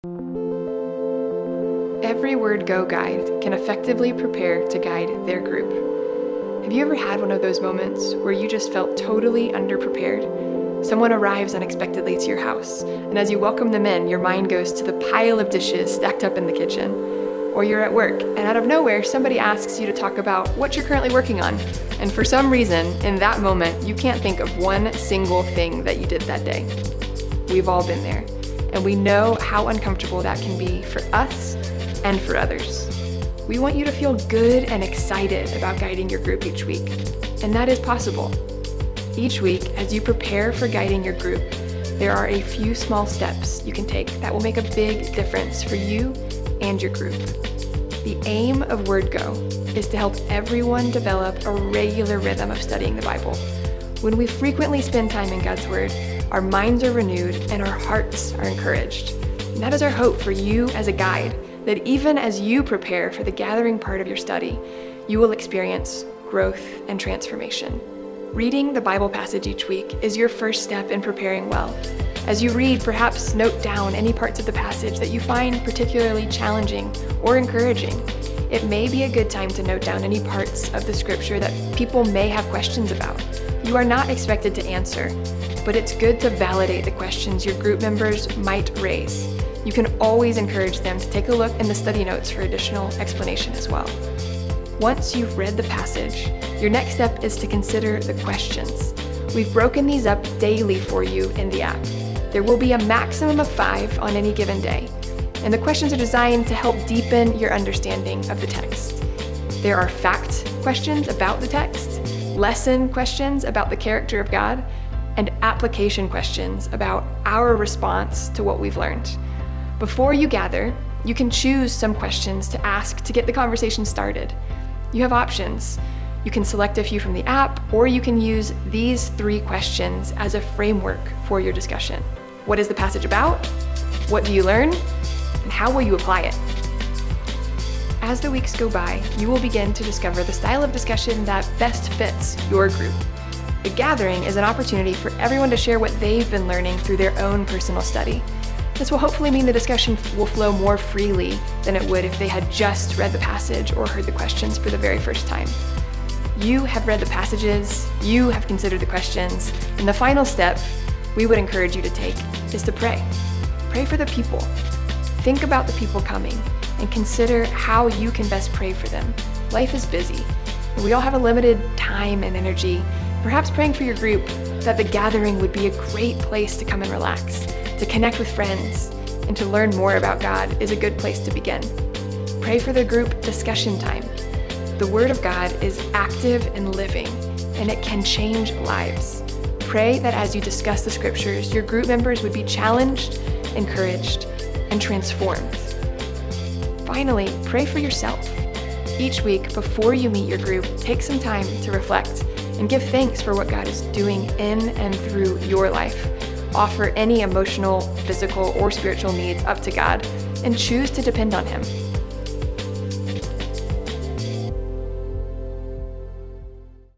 Every Word Go guide can effectively prepare to guide their group. Have you ever had one of those moments where you just felt totally underprepared? Someone arrives unexpectedly to your house, and as you welcome them in, your mind goes to the pile of dishes stacked up in the kitchen. Or you're at work, and out of nowhere, somebody asks you to talk about what you're currently working on. And for some reason, in that moment, you can't think of one single thing that you did that day. We've all been there, and we know how uncomfortable that can be for us and for others. We want you to feel good and excited about guiding your group each week, and that is possible. Each week, as you prepare for guiding your group, there are a few small steps you can take that will make a big difference for you and your group. The aim of Word Go is to help everyone develop a regular rhythm of studying the Bible. When we frequently spend time in God's Word, our minds are renewed and our hearts are encouraged. And that is our hope for you as a guide, that even as you prepare for the gathering part of your study, you will experience growth and transformation. Reading the Bible passage each week is your first step in preparing well. As you read, perhaps note down any parts of the passage that you find particularly challenging or encouraging. It may be a good time to note down any parts of the scripture that people may have questions about. You are not expected to answer, but it's good to validate the questions your group members might raise. You can always encourage them to take a look in the study notes for additional explanation as well. Once you've read the passage, your next step is to consider the questions. We've broken these up daily for you in the app. There will be a maximum of 5 on any given day, and the questions are designed to help deepen your understanding of the text. There are fact questions about the text, lesson questions about the character of God, and application questions about our response to what we've learned. Before you gather, you can choose some questions to ask to get the conversation started. You have options. You can select a few from the app, or you can use these 3 questions as a framework for your discussion. What is the passage about? What do you learn? And how will you apply it? As the weeks go by, you will begin to discover the style of discussion that best fits your group. The gathering is an opportunity for everyone to share what they've been learning through their own personal study. This will hopefully mean the discussion will flow more freely than it would if they had just read the passage or heard the questions for the very first time. You have read the passages, you have considered the questions, and the final step we would encourage you to take is to pray. Pray for the people. Think about the people coming and consider how you can best pray for them. Life is busy, and we all have a limited time and energy. Perhaps praying for your group that the gathering would be a great place to come and relax, to connect with friends, and to learn more about God is a good place to begin. Pray for the group discussion time. The Word of God is active and living, and it can change lives. Pray that as you discuss the scriptures, your group members would be challenged, encouraged, and transformed. Finally, pray for yourself. Each week, before you meet your group, take some time to reflect and give thanks for what God is doing in and through your life. Offer any emotional, physical, or spiritual needs up to God and choose to depend on Him.